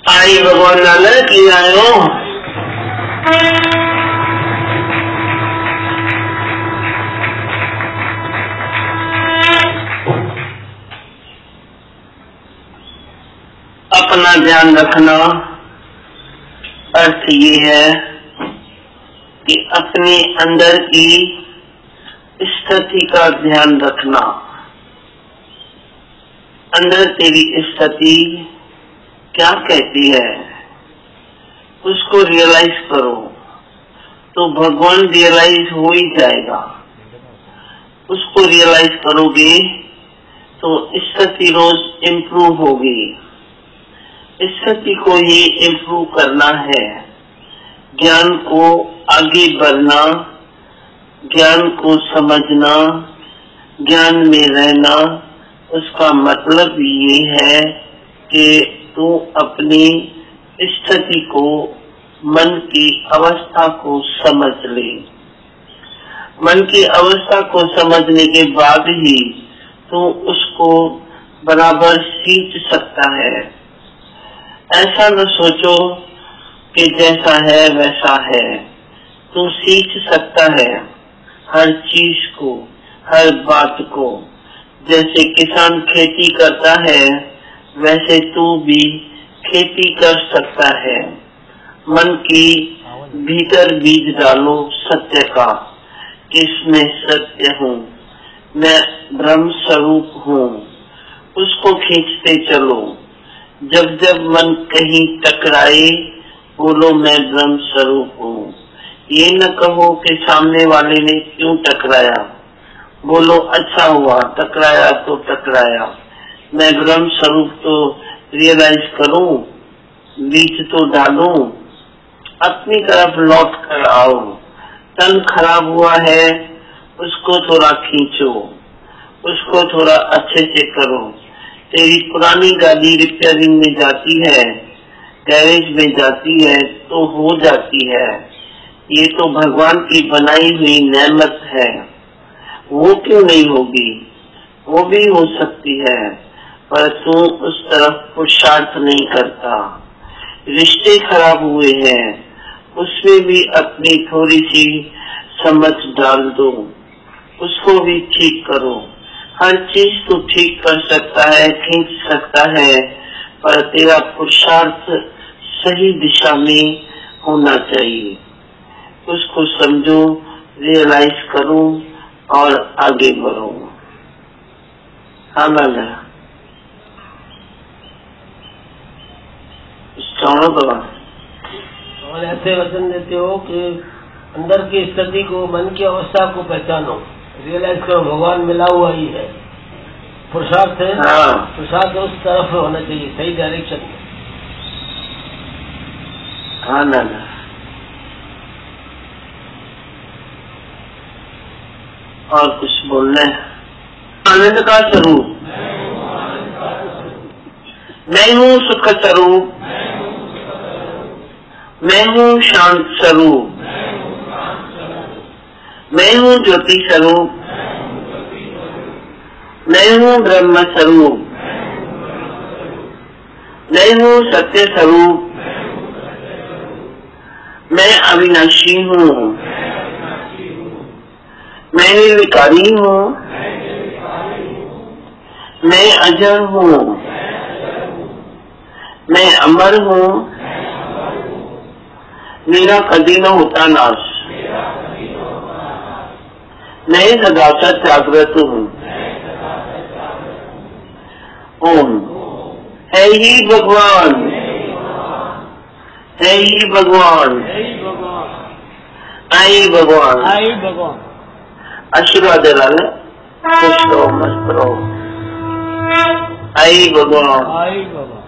आई भगवान नानक की आयो। अपना ध्यान रखना अर्थ ये है कि अपने अंदर की स्थिति का ध्यान रखना। अंदर तेरी स्थिति क्या कहती है उसको रियलाइज करो, तो भगवान रियलाइज हो ही जाएगा। उसको रियलाइज करोगे तो स्थिति रोज इम्प्रूव होगी। स्थिति को ही इम्प्रूव करना है, ज्ञान को आगे बढ़ना, ज्ञान को समझना, ज्ञान में रहना। उसका मतलब ये है कि तू अपनी स्थिति को, मन की अवस्था को समझ ले। मन की अवस्था को समझने के बाद ही तू उसको बराबर सींच सकता है। ऐसा न सोचो कि जैसा है वैसा है। तू सींच सकता है हर चीज को, हर बात को। जैसे किसान खेती करता है वैसे तू भी खेती कर सकता है। मन की भीतर बीज डालो सत्य का, इसमें सत्य हूँ, मैं ब्रह्म स्वरूप हूँ। उसको खींचते चलो। जब जब मन कहीं टकराए बोलो मैं ब्रह्म स्वरूप हूँ। ये न कहो कि सामने वाले ने क्यों टकराया, बोलो अच्छा हुआ टकराया तो टकराया, मैं ब्रह्म स्वरूप तो रियलाइज करूं, बीज तो डालूं। अपनी तरफ लौट कर आओ। तन खराब हुआ है उसको थोड़ा खींचो, उसको थोड़ा अच्छे से करो। तेरी पुरानी गाड़ी रिपेयरिंग में जाती है, गैरेज में जाती है तो हो जाती है। ये तो भगवान की बनाई हुई नेमत है, वो क्यों नहीं होगी, वो भी हो सकती है, पर तू उस तरफ पुरुषार्थ नहीं करता। रिश्ते खराब हुए हैं, उसमें भी अपनी थोड़ी सी समझ डाल दो, उसको भी ठीक करो। हर चीज तू ठीक कर सकता है, खींच सकता है, पर तेरा पुरुषार्थ सही दिशा में होना चाहिए। उसको समझो, रियलाइज करो और आगे बढ़ो। हाँ ना और ऐसे वचन देते हो कि अंदर की स्थिति को, मन की अवस्था को पहचानो, रियलाइज करो भगवान मिला हुआ ही है। पुरुषार्थ है, हाँ। पुरुषार्थ उस तरफ होना चाहिए, सही डायरेक्शन में। हाँ ना और कुछ बोलना है? आनंद का स्वरूप मैं हूँ, सुख स्वरूप मैं हूँ, शांत स्वरूप मैं हूँ, ज्योति स्वरूप मैं हूँ, ब्रह्म स्वरूप मैं हूँ, सत्य स्वरूप मैं अविनाशी हूँ, मैं निर्विकारी हूँ, मैं अजर हूँ, मैं अमर हूँ, मेरा कभी न होता नाश, मैं सदा सच जागृत हूँ। ओम है ही भगवान, है ही भगवान, आई भगवान, आई भगवान। आशीर्वाद दे रहा है, खुश रहो, मस्त रहो। आई भगवान, आई भगवान।